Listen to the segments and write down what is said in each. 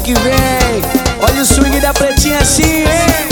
que vem. Olha o swing da pretinha assim, hein?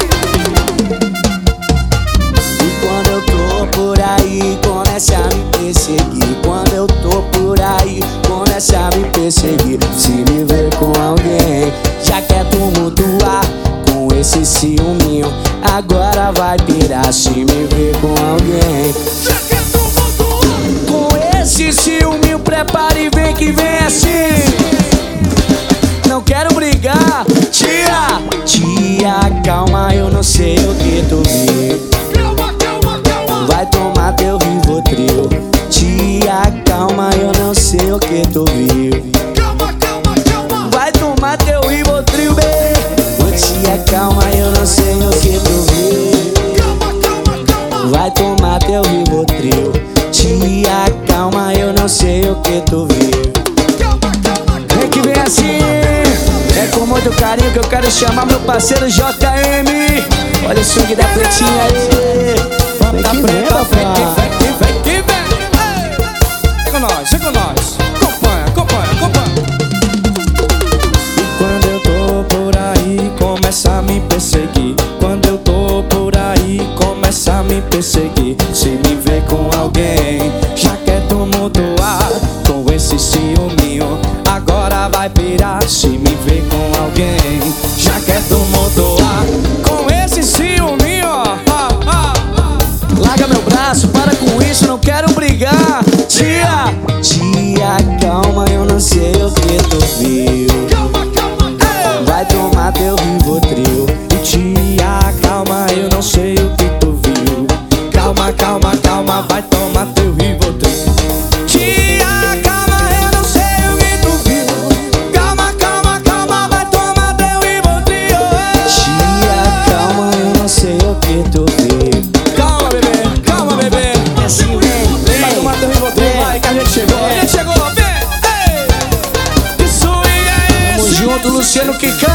E quando eu tô por aí, começa a me perseguir. Quando eu tô por aí, começa a me perseguir. Se me ver com alguém, já quer tumultuar com esse ciúminho, agora vai pirar. Se me ver com alguém, Já quer tumultuar com esse ciúminho, prepara e vem que vem assim. Não quero brigar, tia, calma, eu não sei o que tu viu. Calma, calma, calma. Vai tomar teu Rivotril. Tia, calma, eu não sei o que tu viu. Calma, calma, calma. Vai tomar teu Rivotril, bebê. Ô tia, calma, eu não sei o que tu viu. Calma, calma, calma. Vai tomar teu Rivotril. Tia, calma, eu não sei o que tu viu. Calma, calma, Vem que vem assim. É com muito carinho que eu quero chamar meu parceiro JM. Olha o swing da pretinha aí. Bota preta, vem que vem. Vem com nós, vem com nós. Acompanha, acompanha, acompanha. E quando eu tô por aí, começa a me perseguir. Quando eu tô por aí, começa a me perseguir. Se me vê com alguém, já quer tumultuar com esse ciúminho, agora vai pirar. Se me vê com alguém, já quer tumultuar com esse ciúminho, Larga meu braço, para com isso, não quero brigar. Tia, calma, eu não sei o que tu viu. Calma, calma, calma. Vai tomar teu Rivotril. Tia, calma, eu não sei o que tu viu. Calma, calma, calma, vai tomar teu Rivotril. Tia, calma, eu não sei o que tu viu. Calma, calma, calma, vai tomar teu Rivotril. Tia, calma, eu não sei o que tu viu. Calma, bebê, calma, bebê. É assim, vem, Vai tomar teu Rivotril, vai que a gente chegou. A gente chegou, vem. Ei. Que swing é Tamo esse? junto, Luciano Kika.